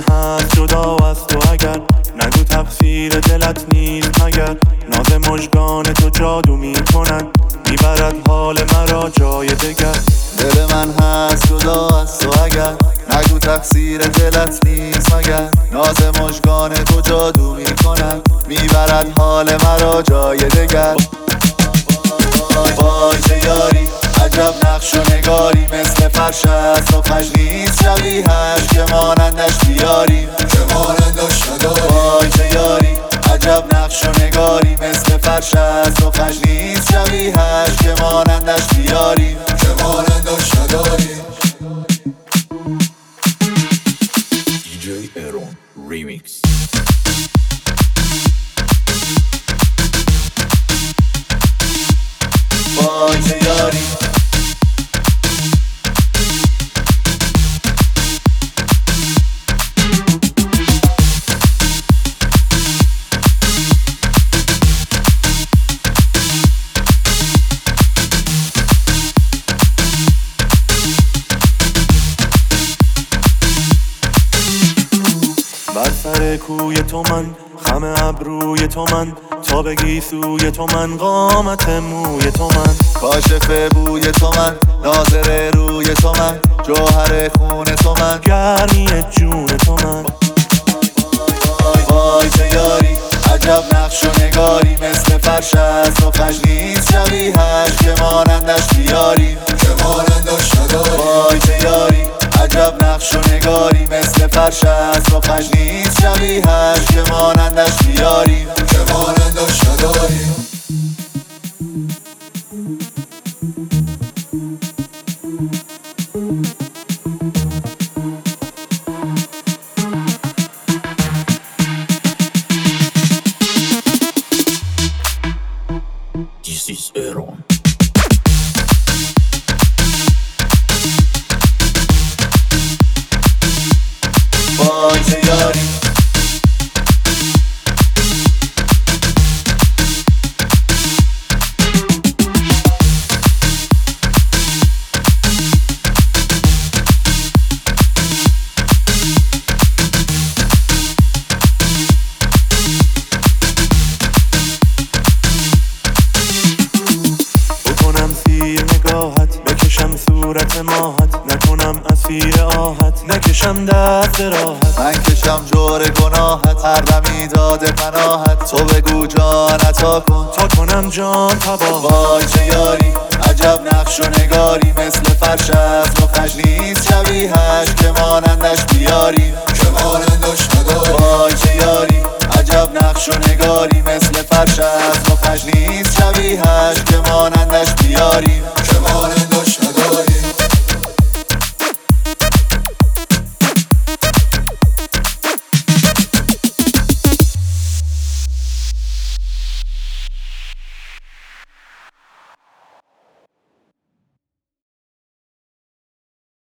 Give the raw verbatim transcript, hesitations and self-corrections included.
هست جدا از تو اگر نگو تقصیر دلت نیست مگر ناز مژگان تو جادو میکند میبرد حال مرا جای دگر دل من هست جدا از تو اگر نگو تقصیر دلت نیست مگر ناز مژگان تو جادو میکند میبرد حال مرا جای دگر وای چه یاری عجب نقش و نگاری مثل فرش است و خش نیست شبیهش که مانندش بیاریم که مانندش نداریم وای چه یاری عجب نقش و نگاری مثل فرش است و خش نیست شبیهش که مانندش بیاریم که مانندش نداریم. دی جی ایرون ریمیکس. وای چه یاری بر سر کوی تو من خم ابروی تو من تا بگی سوی تو من قامت موی تو من کاشف بوی تو من ناظر روی تو من جوهر خون تو من گرمی جون تو من وای چه یاری عجب نقش و نگاری مثل فرش است و خش نیست شبیهش که مانندش بیاریم که مانندش نداریم وای چه یاری عجب نقش و نگاری مثل فرش است و خش نیست شبیهش که مانندش بیاریم که مانندش نداریم. This is Aaron. وای چه یاری بکنم سیر نگاهت بکشم صورت ماهت نکنم اسیر آهت نکشم دست راحت من کشم جور گناهت هر دمی داده پناهت تو بگو جان عطا کن تا کنم جان تباه وای چه یاری عجب نقش و نگاری مثل فرش است و خش نیست شبیهش که مانندش بیاریم که مانندش نداریم وای چه یاری عجب نقش و نگاری مثل فرش است و خش نیست شبیهش که مانندش بیاریم